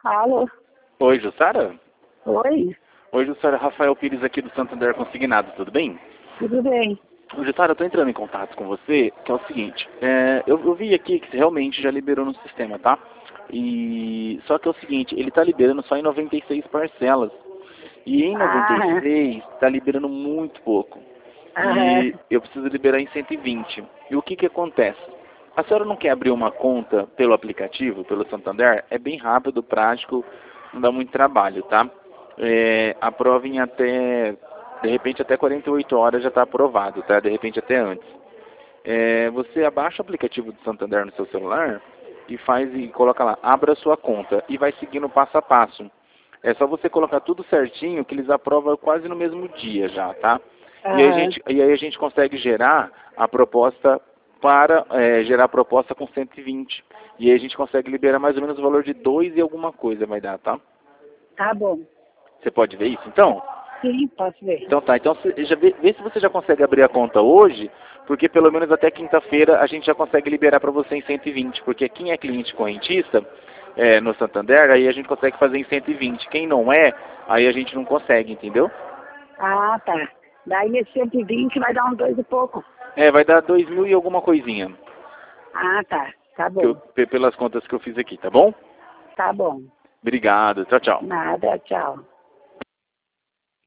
Alô? Oi, Jussara? Oi? Oi, Jussara. Rafael Pires aqui do Santander Consignado, tudo bem? Tudo bem? Jussara, eu tô entrando em contato com você, que é o seguinte, eu vi aqui que você realmente já liberou no sistema, tá? Só que é o seguinte, ele tá liberando só em 96 parcelas. E em Ah, 96 tá liberando muito pouco. ah, E eu preciso liberar em 120. E o que que acontece? A senhora não quer abrir uma conta pelo aplicativo, pelo Santander? É bem rápido, prático, não dá muito trabalho, tá? Aprova em até, de repente até 48 horas já está aprovado, tá? De repente até antes. Você abaixa o aplicativo do Santander no seu celular e coloca lá, abra sua conta e vai seguindo passo a passo. É só você colocar tudo certinho que eles aprovam quase no mesmo dia já, tá? ah, E aí a gente consegue gerar a proposta gerar a proposta com 120. E aí a gente consegue liberar mais ou menos o valor de 2 e alguma coisa vai dar, tá? tá bom. Você pode ver isso então? Sim, posso ver. Então tá, então vê se você já consegue abrir a conta hoje, porque pelo menos até quinta-feira a gente já consegue liberar para você em 120, porque quem é cliente correntista no Santander, aí a gente consegue fazer em 120. Quem não é, aí a gente não consegue, entendeu? Ah, tá. Daí nesse 120 vai dar uns dois e pouco. Vai dar 2.000 e alguma coisinha, Ah, tá. Tá bom. pelas contas que eu fiz aqui, tá bom? Tá bom. Obrigado, tchau, tchau. Nada, tchau.